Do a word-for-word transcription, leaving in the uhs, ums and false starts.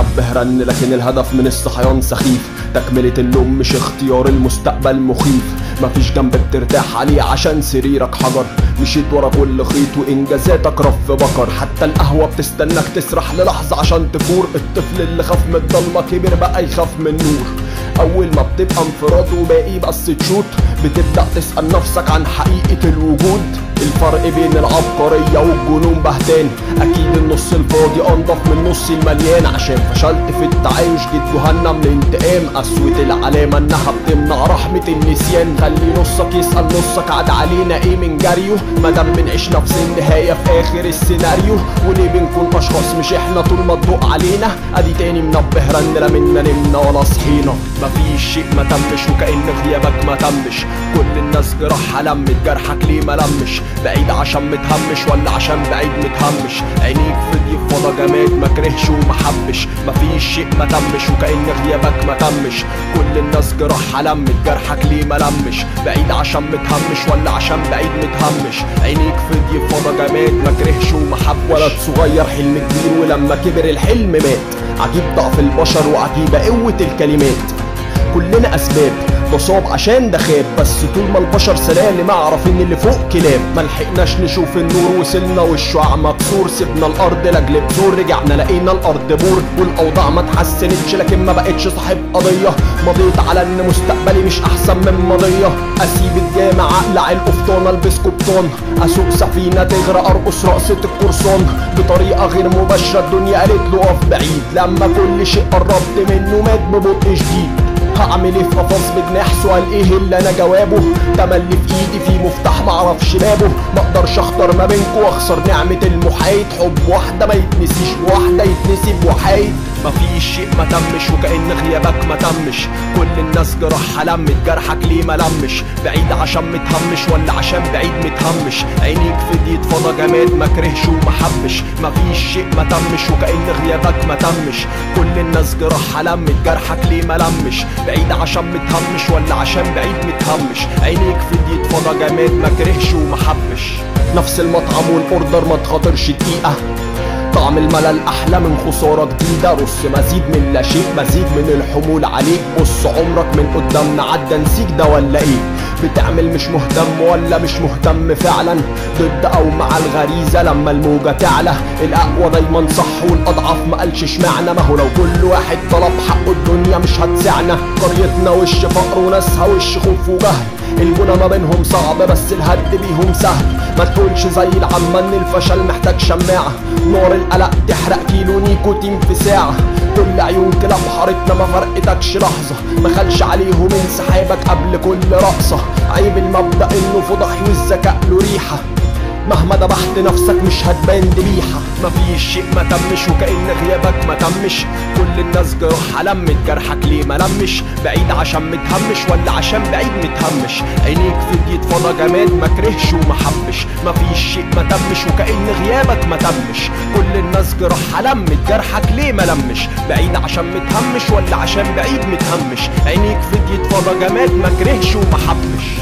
منبه رن لكن الهدف من الصحيان سخيف، تكملة النوم مش اختيار، المستقبل مخيف. مفيش جنب بترتاح عليه عشان سريرك حجر، مشيت ورا كل خيط وانجازاتك رف بكر. حتى القهوة بتستناك تسرح للحظة عشان تفور، الطفل اللي خاف من الضلمة كبر بقى يخاف من النور. اول ما بتبقى انفراد وباقي بس تشوت، بتبدأ تسأل نفسك عن حقيقة الوجود. الفرق بين العبقرية والجنون بهتان، اكيد النص الفاضي انضف من النص المليان. عشان فشلت في التعايش جيت جهنم الانتقام، قسوة العلامة انها بتمنع رحمة النسيان. خلي نصك يسأل نصك عاد علينا ايه من جريه، مادام بنعيش نفس النهاية في اخر السيناريو. وليه بنكون اشخاص مش احنا طول ما تضوق علينا؟ ادي تاني منبه رن لا منا نمنا ولا صحينا. مفيش شيء ما تمش وكأن غيابك ما تمش، كل الناس جراحها لمت جرحك ليه ما لمش؟ بعيد عشان متهمش ولا عشان بعيد متهمش؟ عينيك فضي فضا جماد ما كرهش وما حبش. مفيش شيء ما تمش وكأن غيابك ما تمش، كل الناس جراحها لمت جرحك ليه ما لمش؟ بعيد عشان متهمش ولا عشان بعيد متهمش؟ عينيك فضي فضا جماد ما كرهش وما حبش. ولد صغير حلم كبير ولما كبر الحلم مات، عجيب ضعف البشر وعجيبة قوة الكلمات. كلنا اسباب مصاب عشان ده خاب، بس طول ما البشر سلالم اعرف ان اللي فوق كلاب. ملحقناش نشوف النور وصلنا والشعاع مكسور، سيبنا الارض لاجل بذور رجعنا لقينا الارض بور. والاوضاع ما اتحسنتش لكن ما بقتش صاحب قضيه، مضيت على ان مستقبلي مش احسن من ماضيه. اسيب الجامع اقلع القفطان البس قبطان، اسوق سفينه تغرق ارقص رقصه القرصان. بطريقه غير مباشره الدنيا قالت له اقف بعيد، لما كل شيء قربت منه مات ببطء شديد. هعمل ايه في قفص بجناح؟ سؤال ايه اللي انا جوابه؟ تملي في ايدي في مفتاح معرفش بابه، مقدرش اختار ما بينكو واخسر نعمة المحايد. حب واحدة ما يتنسيش بواحدة يتنسي بوحايد. مفيش شيء ما تمش وكأن غيابك ما تمش، كل الناس جراحها لمت جرحك ليه ما لمش؟ بعيد عشان متهمش ولا عشان بعيد متهمش؟ عينيك فضيت فضا جماد ما كرهش وما حبش. مفيش شيء ما تمش وكأن غيابك ما تمش، كل الناس جراحها لمت جرحك ليه ما لمش؟ بعيد عشان متهمش ولا عشان بعيد متهمش؟ عينيك فضيت فضا جماد ما كرهش وما حبش. نفس المطعم والاوردر ما تخاطرش دقيقة، طعم الملل احلى من خسارة جديدة. رص مزيد من لا شيء مزيد من الحمول عليك، بص عمرك من قدامنا عدى نسيك ده ولا ايه؟ بتعمل مش مهتم ولا مش مهتم فعلا؟ ضد او مع الغريزة لما الموجة تعلى؟ الاقوى دايما صح والاضعف ما قالش اشمعنى، ما هو لو كل واحد طلب حقه الدنيا مش هتسعنا. قريتنا وش فقر وناسها وش خوف وجهل، البنى ما بينهم صعب بس الهد بيهم سهل. ما تقولش زي العامة ان الفشل محتاج شماعة، نار القلق تحرق كيلو نيكوتين في ساعة. كل عيون كلاب حارتنا ما فرقتكش لحظة، ما خلش عليهم انسحابك قبل كل رقصة. عيب المبدأ انه فضحي والذكاء له ريحة، مهما دبحت نفسك مش هتبان ذبيحة. مفيش شيء ما تمش وكأن غيابك ما تمش، كل الناس جراحها لمت جرحك ليه ما لمش؟ بعيد عشان متهمش ولا عشان بعيد متهمش؟ عينيك فضيت فضا جماد ما كرهش وما حبش. مفيش شيء ما تمش وكأن غيابك ما تمش، كل الناس جراحها لمت جرحك ليه ما لمش؟ بعيد عشان متهمش ولا عشان بعيد متهمش؟ عينيك فضيت فضا جماد ما كرهش وما حبش.